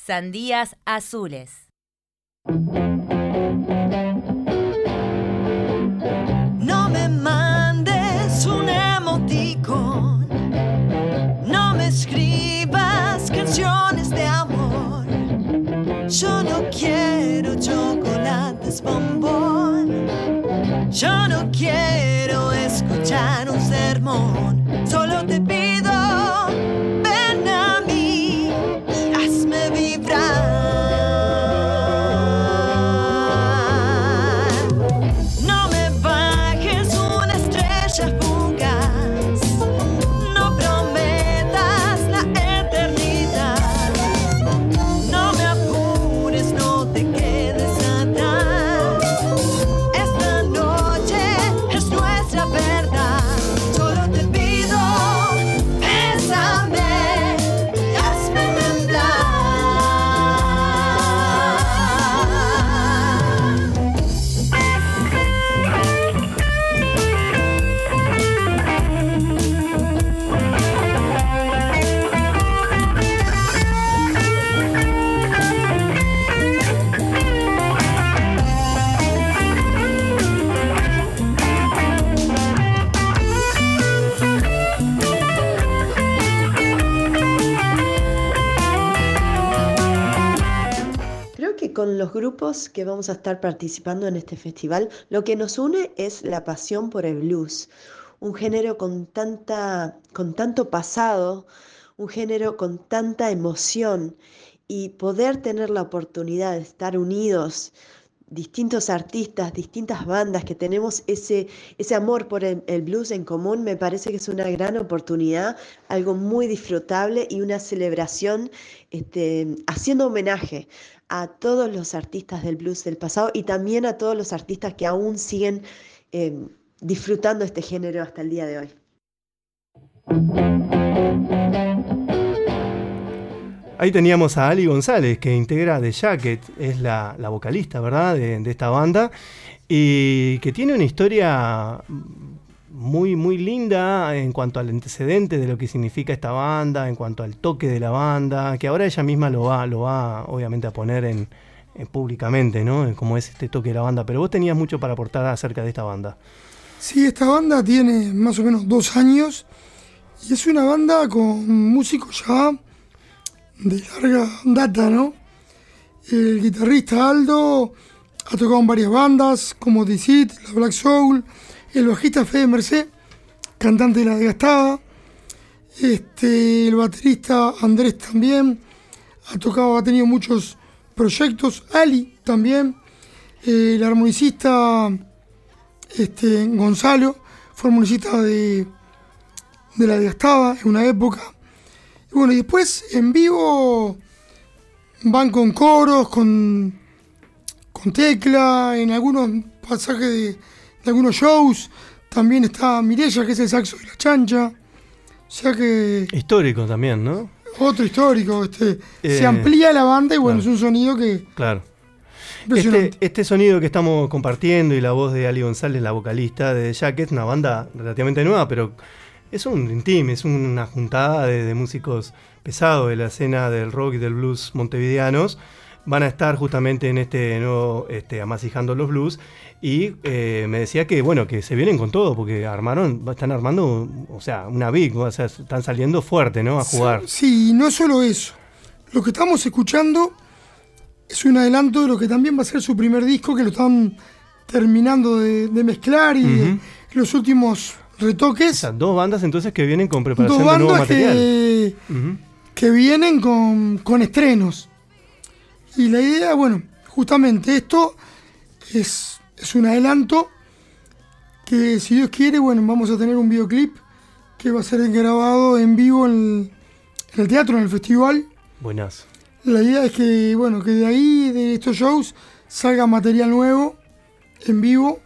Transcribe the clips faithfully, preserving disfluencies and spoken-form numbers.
Sandías Azules. No me mandes un emoticón, no me escribas canciones de amor. Yo no quiero chocolates bombón, yo no quiero escuchar un sermón. Solo te pido, ven a mí y hazme vibrar. No me bajes una estrella fugaz, no prometas la eternidad. No me apures, no te quedes atrás. Esta noche es nuestra verdad. Solo te pido, bésame y hazme temblar. Creo que con los grupos que vamos a estar participando en este festival, lo que nos une es la pasión por el blues, un género con tanta, con tanto pasado, un género con tanta emoción, y poder tener la oportunidad de estar unidos, distintos artistas, distintas bandas que tenemos ese, ese amor por el, el blues en común, me parece que es una gran oportunidad, algo muy disfrutable y una celebración, este, haciendo homenaje a todos los artistas del blues del pasado y también a todos los artistas que aún siguen eh, disfrutando este género hasta el día de hoy. Ahí teníamos a Ali González, que integra The Jacket, es la, la vocalista, ¿verdad?, de, de esta banda, y que tiene una historia muy, muy linda en cuanto al antecedente de lo que significa esta banda, en cuanto al toque de la banda, que ahora ella misma lo va, lo va obviamente a poner en, en públicamente, ¿no?, como es este toque de la banda. Pero vos tenías mucho para aportar acerca de esta banda. Sí, esta banda tiene más o menos dos años y es una banda con músicos ya de larga data, ¿no? El guitarrista Aldo ha tocado en varias bandas como The Seed, la Black Soul, el bajista Fede Mercé, cantante de La Desgastada, este, el baterista Andrés también ha tocado, ha tenido muchos proyectos, Ali también, eh, el armonicista este, Gonzalo fue armonicista de, de La Desgastada en una época. Y bueno, y después en vivo van con coros, con, con tecla, en algunos pasajes de, de algunos shows. También está Mireya, que es el saxo de la chancha. O sea que... Histórico también, ¿no? Otro histórico. Este, eh, se amplía la banda y bueno, claro, es un sonido que... Claro. Este, este sonido que estamos compartiendo y la voz de Ali González, la vocalista de The Jacket, una banda relativamente nueva, pero... es un team, es una juntada de, de músicos pesados de la escena del rock y del blues montevideanos. Van a estar justamente en este nuevo este, Amasijando los Blues. Y eh, me decía que bueno, que se vienen con todo, porque armaron, están armando, o sea, una big, o sea, están saliendo fuerte, ¿no?, a jugar. Sí, sí, no es solo eso. Lo que estamos escuchando es un adelanto de lo que también va a ser su primer disco, que lo están terminando de, de mezclar y uh-huh. de, los últimos retoques. O sea, dos bandas entonces que vienen con preparación de nuevo material. Que, uh-huh. que vienen con, con estrenos. Y la idea, bueno, justamente esto es, es un adelanto que, si Dios quiere, bueno, vamos a tener un videoclip que va a ser grabado en vivo en, en el teatro, en el festival. Buenas. La idea es que, bueno, que de ahí, de estos shows, salga material nuevo, en vivo.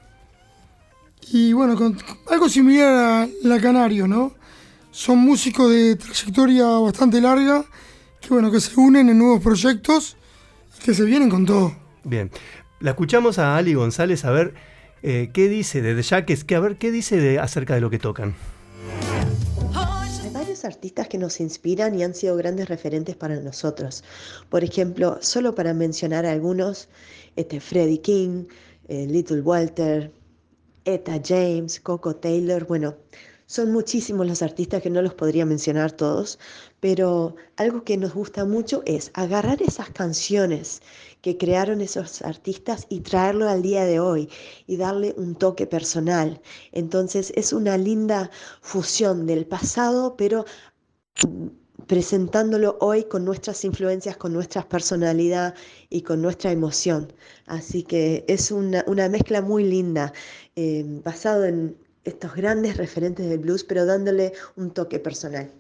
Y bueno, con algo similar a La Canario, ¿no? Son músicos de trayectoria bastante larga, que bueno, que se unen en nuevos proyectos y que se vienen con todo. Bien, la escuchamos a Ali González a ver eh, qué dice de The Jackets, que a ver qué dice de, acerca de lo que tocan. Hay varios muchos artistas que nos inspiran y han sido grandes referentes para nosotros. Por ejemplo, solo para mencionar algunos, este, Freddie King, eh, Little Walter, Etta James, Coco Taylor, bueno, son muchísimos los artistas que no los podría mencionar todos, pero algo que nos gusta mucho es agarrar esas canciones que crearon esos artistas y traerlo al día de hoy y darle un toque personal. Entonces es una linda fusión del pasado, pero presentándolo hoy con nuestras influencias, con nuestra personalidad y con nuestra emoción. Así que es una, una mezcla muy linda, eh, basado en estos grandes referentes del blues, pero dándole un toque personal.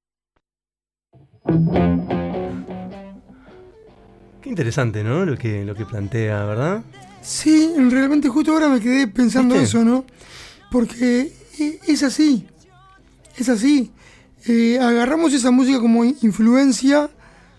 Qué interesante, ¿no? Lo que, lo que plantea, ¿verdad? Sí, realmente justo ahora me quedé pensando ¿Viste? eso, ¿no? Porque es así, es así. Eh, agarramos esa música como influencia,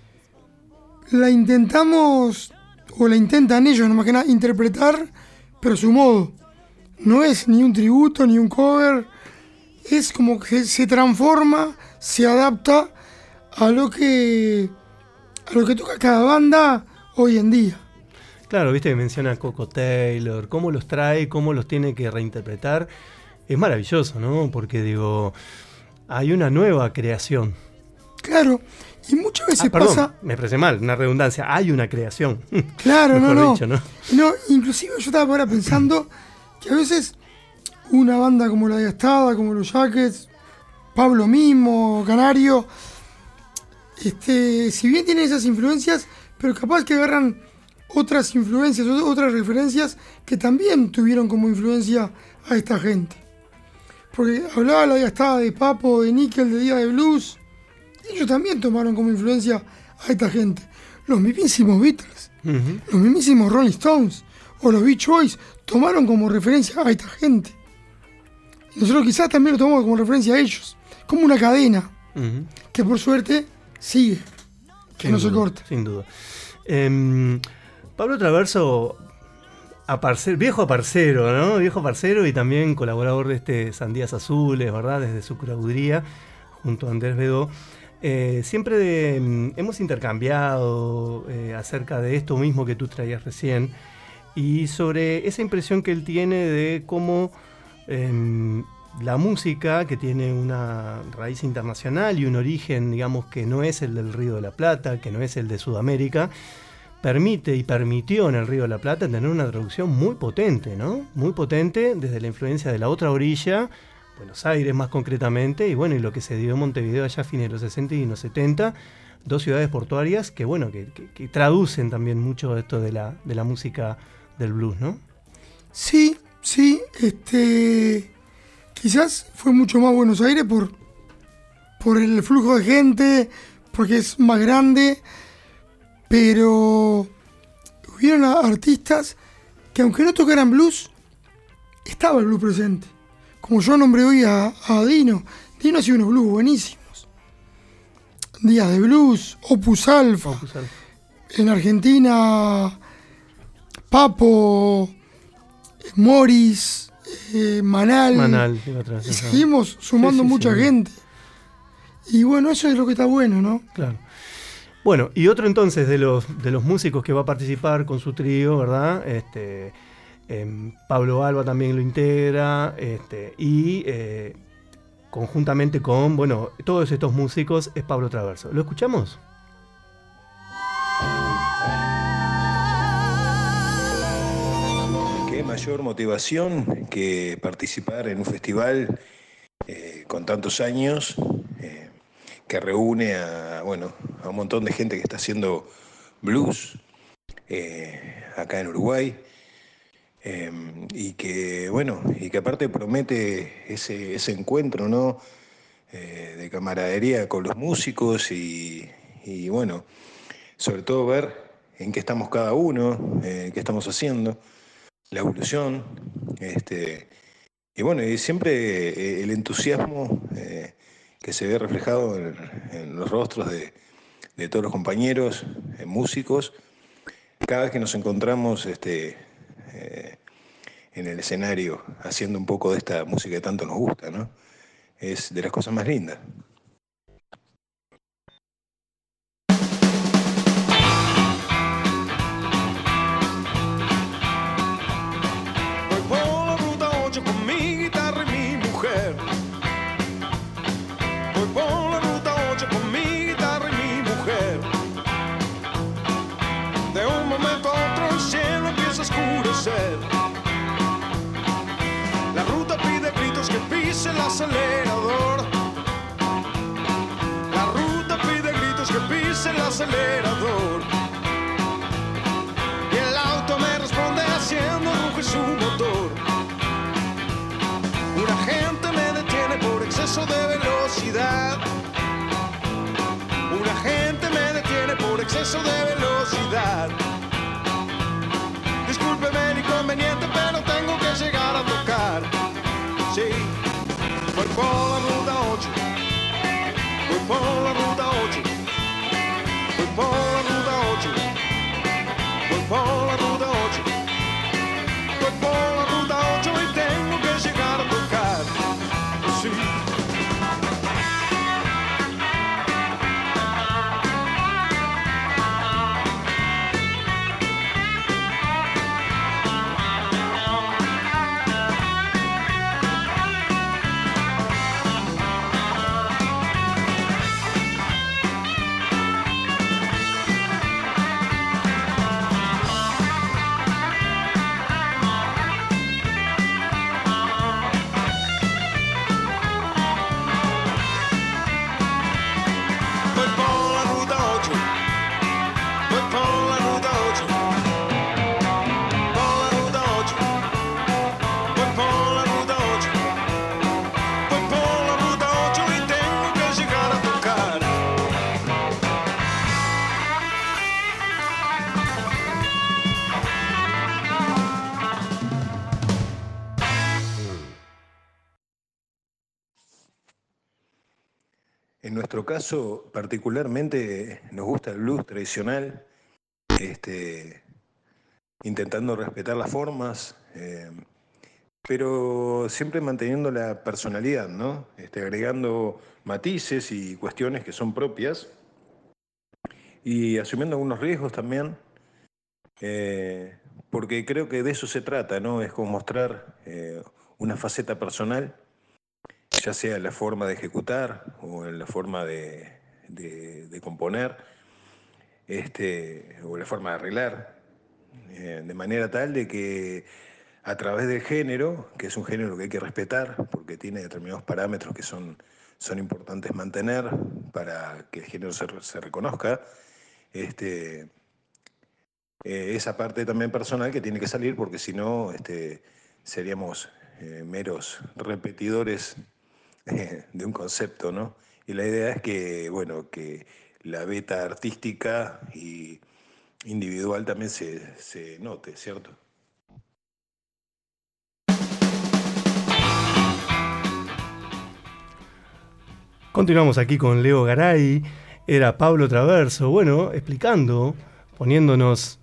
la intentamos, o la intentan ellos, no más que nada, interpretar, pero a su modo. No es ni un tributo, ni un cover, es como que se transforma, se adapta a lo que, a lo que toca cada banda hoy en día. Claro, viste que menciona Coco Taylor, cómo los trae, cómo los tiene que reinterpretar. Es maravilloso, ¿no? Porque digo, hay una nueva creación. Claro, y muchas veces ah, perdón, pasa... me expresé mal, una redundancia, hay una creación. Claro, no, no. Dicho, ¿no? No, inclusive yo estaba ahora pensando que a veces una banda como la Gastada, como los Jackets, Pablo mismo, Canario, este, si bien tienen esas influencias, pero capaz que agarran otras influencias, otras referencias que también tuvieron como influencia a esta gente. Porque hablaba la Gastada de Papo, de Nickel, de Día de Blues, y ellos también tomaron como influencia a esta gente. Los mismísimos Beatles, uh-huh. los mismísimos Rolling Stones o los Beach Boys tomaron como referencia a esta gente. Y nosotros quizás también lo tomamos como referencia a ellos, como una cadena, uh-huh. que por suerte sigue, que sin no duda, se corta. Sin duda. Eh, Pablo Traverso, aparcer, viejo parcero, ¿no? Viejo parcero y también colaborador de este Sandías Azules, ¿verdad? Desde su curaduría, junto a Andrés Bedó. Eh, siempre de, hemos intercambiado eh, acerca de esto mismo que tú traías recién y sobre esa impresión que él tiene de cómo eh, la música, que tiene una raíz internacional y un origen, digamos, que no es el del Río de la Plata, que no es el de Sudamérica, permite y permitió en el Río de la Plata tener una traducción muy potente, ¿no? Muy potente desde la influencia de la otra orilla, Buenos Aires más concretamente, y bueno, y lo que se dio en Montevideo allá a fines de los sesenta y en los setenta, dos ciudades portuarias que, bueno, que, que, que traducen también mucho esto de la, de la música del blues, ¿no? Sí, sí, este... quizás fue mucho más Buenos Aires por, por el flujo de gente, porque es más grande, pero hubieron artistas que aunque no tocaran blues, estaba el blues presente. Como yo nombré hoy a, a Dino, Dino hacía unos blues buenísimos. Días de Blues, Opus Alpha, Opus Alpha. En Argentina, Papo, Morris, eh, Manal, Manal iba atrás, y seguimos sumando sí, sí, mucha sí. gente. Y bueno, eso es lo que está bueno, ¿no? Claro. Bueno, y otro entonces de los, de los músicos que va a participar con su trío, ¿verdad? Este, eh, Pablo Alba también lo integra, este, y eh, conjuntamente con, bueno, todos estos músicos es Pablo Traverso. ¿Lo escuchamos? Qué mayor motivación que participar en un festival eh, con tantos años, eh, que reúne a, bueno, a un montón de gente que está haciendo blues eh, acá en Uruguay, eh, y que, bueno, y que aparte promete ese, ese encuentro, ¿no? Eh, de camaradería con los músicos y, y, bueno, sobre todo ver en qué estamos cada uno, eh, qué estamos haciendo, la evolución, este, y bueno, y siempre eh, el entusiasmo eh, que se ve reflejado en, en los rostros de, de todos los compañeros, eh, músicos, cada vez que nos encontramos este, eh, en el escenario haciendo un poco de esta música que tanto nos gusta, ¿no? Es de las cosas más lindas. pise el acelerador. La ruta pide gritos que pise el acelerador. Y el auto me responde haciendo ruge su motor. Un agente me detiene por exceso de velocidad. Un agente me detiene por exceso de velocidad. Discúlpeme el inconveniente, pero tengo que llegar a tocar. Sí, voy por la ruta ocho. Voy por la ruta ocho. Voy por la ruta ocho. Voy por la ruta ocho. Voy por la ruta ocho y tengo que llegar a tocar. Sí. En nuestro caso, particularmente, nos gusta el blues tradicional, este, intentando respetar las formas, eh, pero siempre manteniendo la personalidad, ¿no? Este, agregando matices y cuestiones que son propias y asumiendo algunos riesgos también, eh, porque creo que de eso se trata, ¿no? Es como mostrar eh, una faceta personal, ya sea en la forma de ejecutar o en la forma de, de, de componer, este, o en la forma de arreglar, eh, de manera tal de que a través del género, que es un género que hay que respetar, porque tiene determinados parámetros que son, son importantes mantener para que el género se, se reconozca, este, eh, esa parte también personal que tiene que salir, porque si no este, seríamos eh, meros repetidores de un concepto, ¿no? Y la idea es que, bueno, que la beta artística y individual también se, se note, ¿cierto? Continuamos aquí con Leo Garay, era Pablo Traverso, bueno, explicando, poniéndonos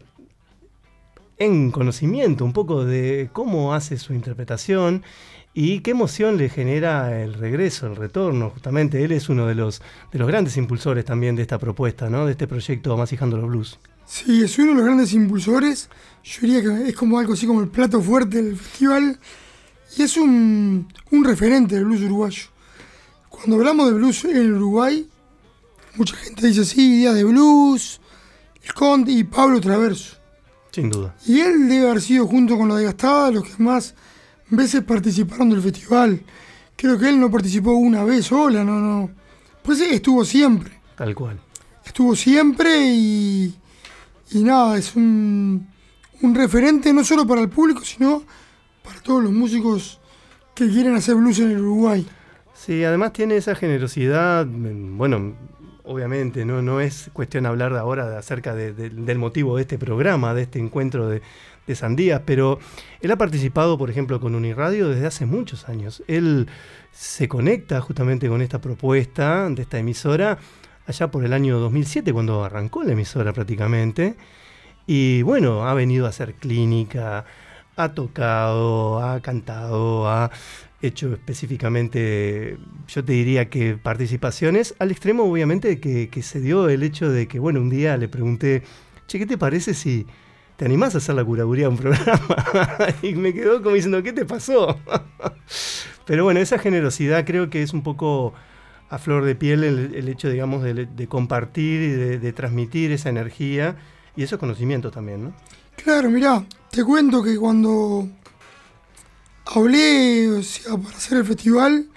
en conocimiento un poco de cómo hace su interpretación y qué emoción le genera el regreso, el retorno. Justamente él es uno de los, de los grandes impulsores también de esta propuesta, ¿no? De este proyecto Amasijando los Blues. Sí, es uno de los grandes impulsores. Yo diría que es como algo así como el plato fuerte del festival. Y es un, un referente del blues uruguayo. Cuando hablamos de blues en Uruguay, mucha gente dice, sí, Día de Blues, el Conde y Pablo Traverso. Sin duda. Y él debe haber sido, junto con la Desgastada, los que más veces participaron del festival. Creo que él no participó una vez sola, no, no. Pues estuvo siempre. Tal cual. Estuvo siempre y, y nada, es un, un referente no solo para el público, sino para todos los músicos que quieren hacer blues en el Uruguay. Sí, además tiene esa generosidad, bueno, obviamente no, no es cuestión hablar ahora de, acerca de, de, del motivo de este programa, de este encuentro de, de Sandías, pero él ha participado, por ejemplo, con Uniradio desde hace muchos años. Él se conecta justamente con esta propuesta de esta emisora allá por el año dos mil siete, cuando arrancó la emisora prácticamente, y bueno, ha venido a hacer clínica, ha tocado, ha cantado, ha hecho específicamente, yo te diría que participaciones, al extremo obviamente que, que se dio el hecho de que, bueno, un día le pregunté, che, ¿qué te parece si te animás a hacer la curaduría de un programa? Y me quedó como diciendo, ¿qué te pasó? Pero bueno, esa generosidad creo que es un poco a flor de piel el, el hecho, digamos, de, de compartir y de, de transmitir esa energía y esos conocimientos también, ¿no? Claro, mirá, te cuento que cuando hablé, o sea, para hacer el festival,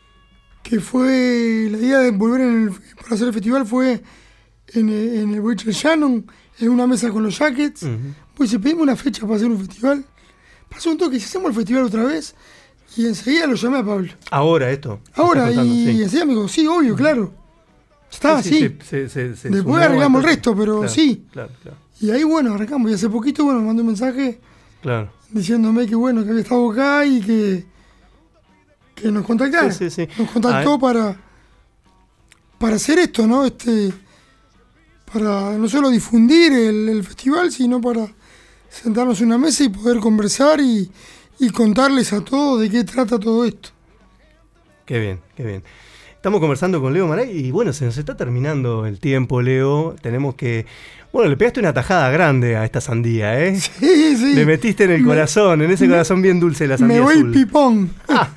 que fue, la idea de volver en el, para hacer el festival fue en, en el Boliche Shannon, en una mesa con los Jackets. Uh-huh. Pues si pedimos una fecha para hacer un festival, pasó un toque, si hacemos el festival otra vez, y enseguida lo llamé a Pablo. Ahora esto. Ahora, y sí. enseguida me dijo, sí, obvio, claro. Está, sí. sí. sí. Se, se, se Después arreglamos el resto, pero claro, sí. Claro, claro. Y ahí, bueno, arrancamos. Y hace poquito, bueno, me mandó un mensaje claro. diciéndome que, bueno, que había estado acá y que, que nos contactara. Sí, sí, sí. Nos contactó para, para hacer esto, ¿no? Este, para no solo difundir el, el festival, sino para sentarnos en una mesa y poder conversar y, y contarles a todos de qué trata todo esto. Qué bien, qué bien. Estamos conversando con Leo Maray y bueno, se nos está terminando el tiempo, Leo. Tenemos que... Bueno, le pegaste una tajada grande a esta sandía, ¿eh? Sí, sí. Le metiste en el me, corazón, en ese me, corazón bien dulce de la sandía me voy azul. Pipón.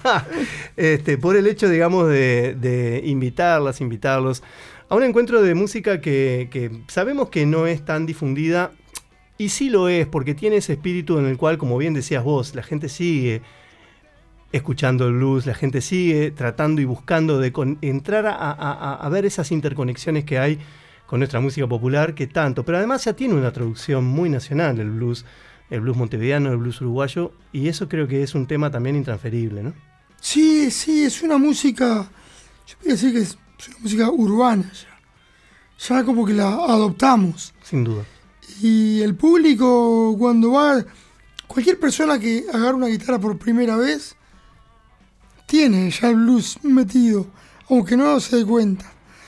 este, por el hecho, digamos, de, de invitarlas, invitarlos a un encuentro de música que, que sabemos que no es tan difundida, y sí lo es, porque tiene ese espíritu en el cual, como bien decías vos, la gente sigue escuchando el blues, la gente sigue tratando y buscando de con, entrar a, a, a ver esas interconexiones que hay con nuestra música popular, que tanto, pero además ya tiene una traducción muy nacional el blues, el blues montevideano, el blues uruguayo, y eso creo que es un tema también intransferible, ¿no? Sí, sí, es una música, yo podría decir que es una música urbana ya, ya como que la adoptamos. Sin duda. Y el público cuando va, cualquier persona que agarra una guitarra por primera vez, tiene ya el blues metido, aunque no se dé cuenta.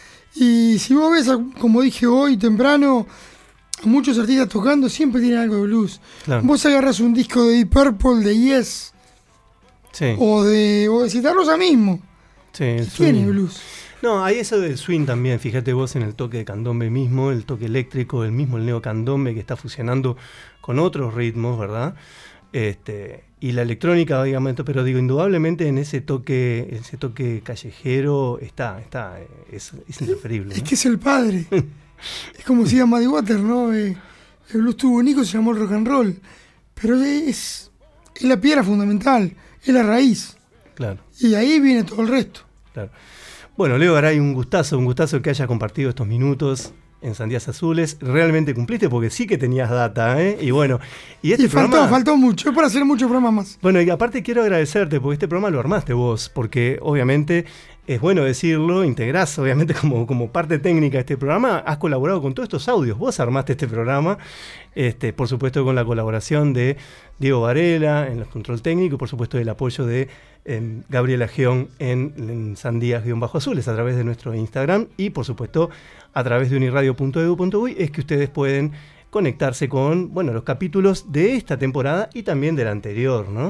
Y si vos ves, como dije hoy temprano, a muchos artistas tocando, siempre tienen algo de blues. Claro. Vos agarras un disco de Deep Purple, de Yes, sí. o de o de Santa Rosa mismo, sí, el tiene blues. No, hay eso del swing también, fíjate vos en el toque de candombe mismo, el toque eléctrico, el mismo el neocandombe que está fusionando con otros ritmos, ¿verdad? Este, y la electrónica, digamos, pero digo, indudablemente en ese toque, ese toque callejero está, está, es, es intransferible, ¿no? Es que es el padre. Es como decía Muddy Waters, ¿no? Eh, el blues tuvo único, se llamó el rock and roll. Pero es, es la piedra fundamental, es la raíz. Claro. Y ahí viene todo el resto. Claro. Bueno, Leo Garay, un gustazo, un gustazo que hayas compartido estos minutos en Sandías Azules. Realmente cumpliste porque sí que tenías data, ¿eh? Y bueno, y este y faltó, programa... faltó mucho, es para hacer muchos programas más. Bueno, y aparte quiero agradecerte porque este programa lo armaste vos, porque obviamente es bueno decirlo, integrás obviamente como, como parte técnica de este programa, has colaborado con todos estos audios, vos armaste este programa, este, por supuesto con la colaboración de Diego Varela en el control técnico y por supuesto el apoyo de eh, Gabriela Gion en, en Sandías-Azules a través de nuestro Instagram y por supuesto a través de uniradio punto edu punto uy es que ustedes pueden conectarse con, bueno, los capítulos de esta temporada y también de la anterior, ¿no?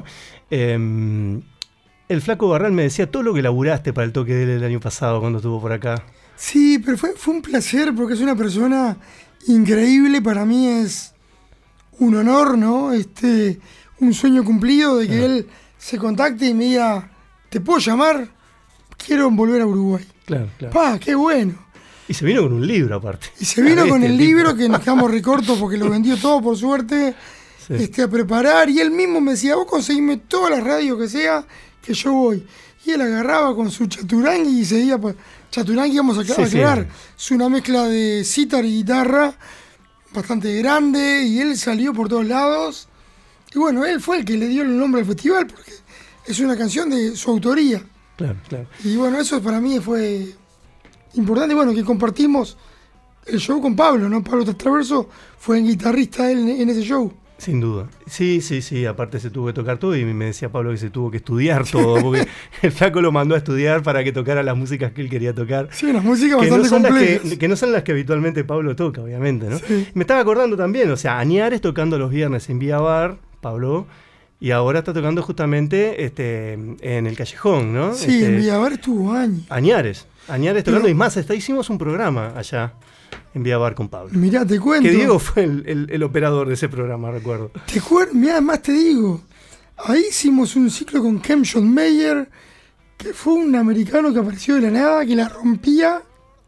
Eh, el Flaco Barral me decía todo lo que laburaste para el toque del año pasado cuando estuvo por acá. Sí, pero fue, fue un placer porque es una persona increíble, para mí es un honor, ¿no? Este, un sueño cumplido de que ah. él se contacte y me diga, ¿te puedo llamar? Quiero volver a Uruguay. Claro, claro. ¡Pah, qué bueno! Y se vino con un libro aparte. Y se vino con el libro que nos quedamos recortos porque lo vendió todo por suerte, sí. este, a preparar. Y él mismo me decía, vos conseguime todas las radios que sea, que yo voy. Y él agarraba con su chaturangui y seguía. Pues, chaturangui, vamos a aclarar, sí, sí. es una mezcla de cítara y guitarra bastante grande. Y él salió por todos lados. Y bueno, él fue el que le dio el nombre al festival porque es una canción de su autoría. Claro, claro. Y bueno, eso para mí fue importante, bueno, que compartimos el show con Pablo, ¿no? Pablo Traverso fue el guitarrista él en ese show. Sin duda. Sí, sí, sí, aparte se tuvo que tocar todo y me decía Pablo que se tuvo que estudiar todo, porque el Flaco lo mandó a estudiar para que tocara las músicas que él quería tocar. Sí, las músicas bastante no complejas. Que, que no son las que habitualmente Pablo toca, obviamente, ¿no? Sí. Me estaba acordando también, o sea, Añares tocando los viernes en Vía Bar, Pablo, y ahora está tocando justamente este, en el Callejón, ¿no? Sí, este, en Vía Bar estuvo años. Añares. Añares tocando, y más, hasta hicimos un programa allá en Vía Bar con Pablo. Mirá, te cuento. Que Diego fue el, el, el operador de ese programa, recuerdo. Te acuerdo, mirá, además te digo, ahí hicimos un ciclo con Kem John Mayer, que fue un americano que apareció de la nada, que la rompía.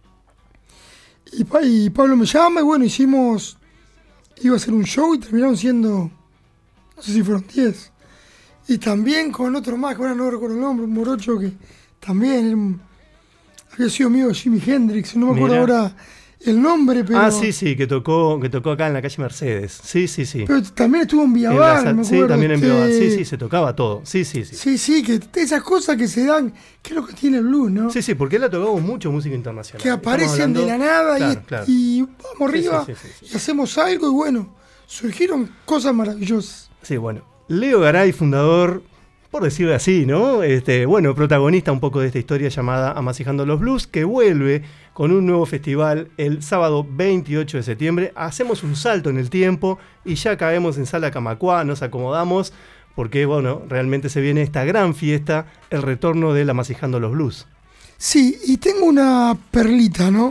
Y, y Pablo me llama, y bueno, hicimos, iba a hacer un show y terminaron siendo, no sé si fueron diez. Y también con otro más, que ahora no recuerdo el nombre, un morocho que también un, había sido amigo de Jimi Hendrix, no me acuerdo Mirá. ahora el nombre, pero... Ah, sí, sí, que tocó, que tocó acá en la calle Mercedes. Sí, sí, sí. Pero también estuvo en Villabar, me acuerdo. Sí, también en Villabar. Sí, sí, se tocaba todo. Sí, sí, sí. Sí, sí, que esas cosas que se dan, que es lo que tiene el blues, ¿no? Sí, sí, porque él ha tocado mucho música internacional. Que aparecen hablando... de la nada claro, y, claro. y vamos arriba sí, sí, sí, sí, sí. y hacemos algo y bueno, surgieron cosas maravillosas. Sí, bueno. Leo Garay, fundador, por decirlo así, ¿no? Este, bueno, protagonista un poco de esta historia llamada Amasijando los Blues, que vuelve con un nuevo festival el sábado veintiocho de septiembre. Hacemos un salto en el tiempo y ya caemos en Sala Camacuá, nos acomodamos, porque, bueno, realmente se viene esta gran fiesta, el retorno del Amasijando los Blues. Sí, y tengo una perlita, ¿no?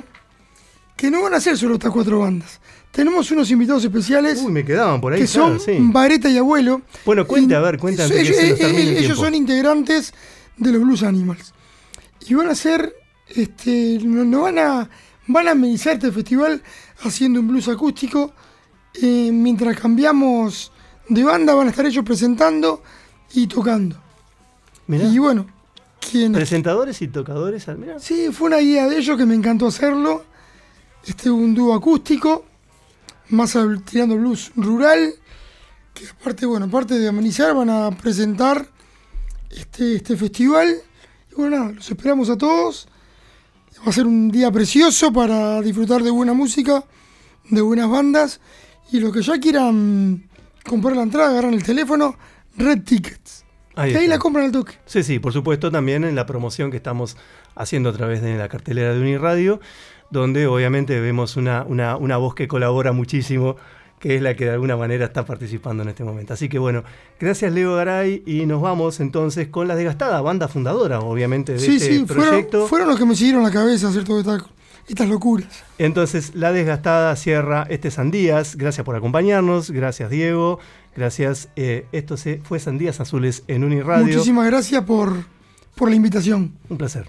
Que no van a ser solo estas cuatro bandas. Tenemos unos invitados especiales. Uy, me quedaban por ahí. Que claro, son sí. Vareta y Abuelo. Bueno, cuente, a ver, cuente antes ellos, que se nos termine el ellos tiempo. son integrantes de los Blues Animals. Y van a hacer, este, no, no van a, van a amenizar este festival haciendo un blues acústico. Eh, mientras cambiamos de banda, van a estar ellos presentando y tocando. Mirá. Y bueno, ¿quién? Presentadores y tocadores. Mirá. Sí, fue una idea de ellos que me encantó hacerlo. Este un dúo acústico. Más al, tirando blues rural, que aparte, bueno, aparte de amenizar, van a presentar este, este festival. Y bueno, nada, los esperamos a todos. Va a ser un día precioso para disfrutar de buena música, de buenas bandas. Y los que ya quieran comprar la entrada, agarran el teléfono, Red Tickets. Ahí, y ahí la compran al toque. Sí, sí, por supuesto, también en la promoción que estamos haciendo a través de la cartelera de Uniradio, donde obviamente vemos una, una, una voz que colabora muchísimo, que es la que de alguna manera está participando en este momento. Así que bueno, gracias Leo Garay, y nos vamos entonces con La Desgastada, banda fundadora obviamente de sí, este sí, proyecto. Fueron, fueron los que me siguieron la cabeza a hacer todas estas, estas locuras. Entonces La Desgastada cierra este Sandías. Gracias por acompañarnos, gracias Diego, gracias. Eh, esto se, fue Sandías Azules en Uniradio. Muchísimas gracias por, por la invitación. Un placer.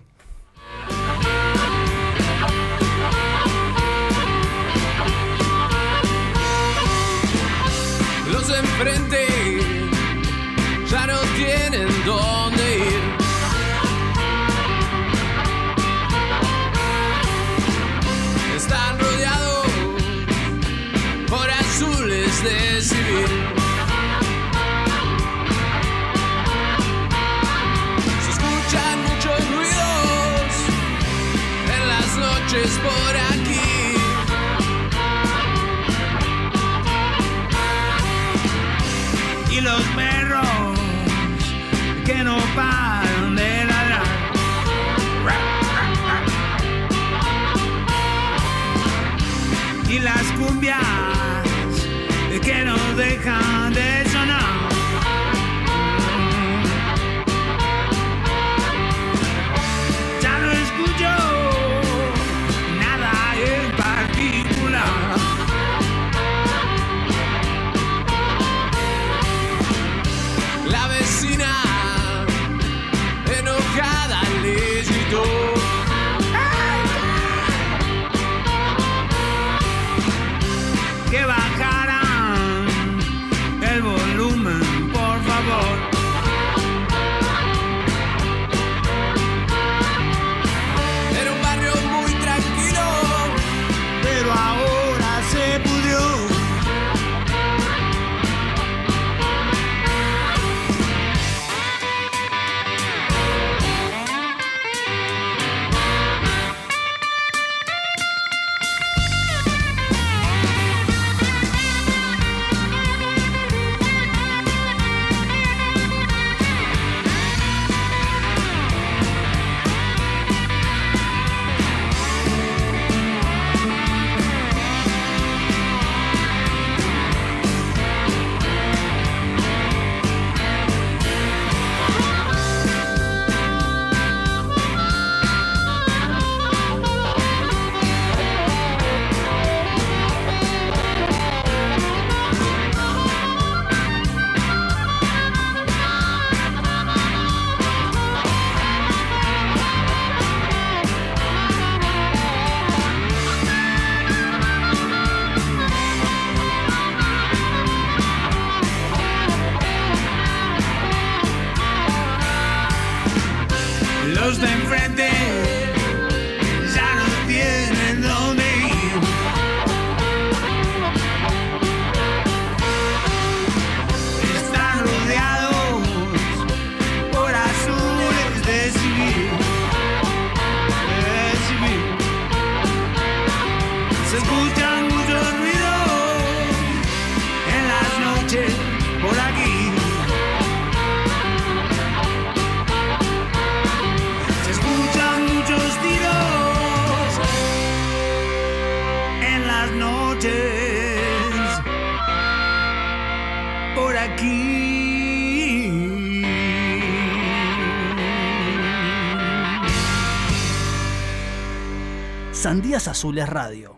Enfrente ya no tienen dónde ir. Están rodeados por azules de civil. Se escuchan muchos ruidos en las noches por aquí. Y los perros que no paran de ladrar. Y las cumbias que no dejan de sonar. Ya no escucho nada en particular. La vecina enojada le gritó. Que bajaran el volumen. los de enfrente ya no tienen dónde ir. Están rodeados por azules de civil, de civil. Se escuchan muchos ruidos en las noches por aquí. Se escuchan muchos tiros en las noches por aquí. Sandías Azules Radio.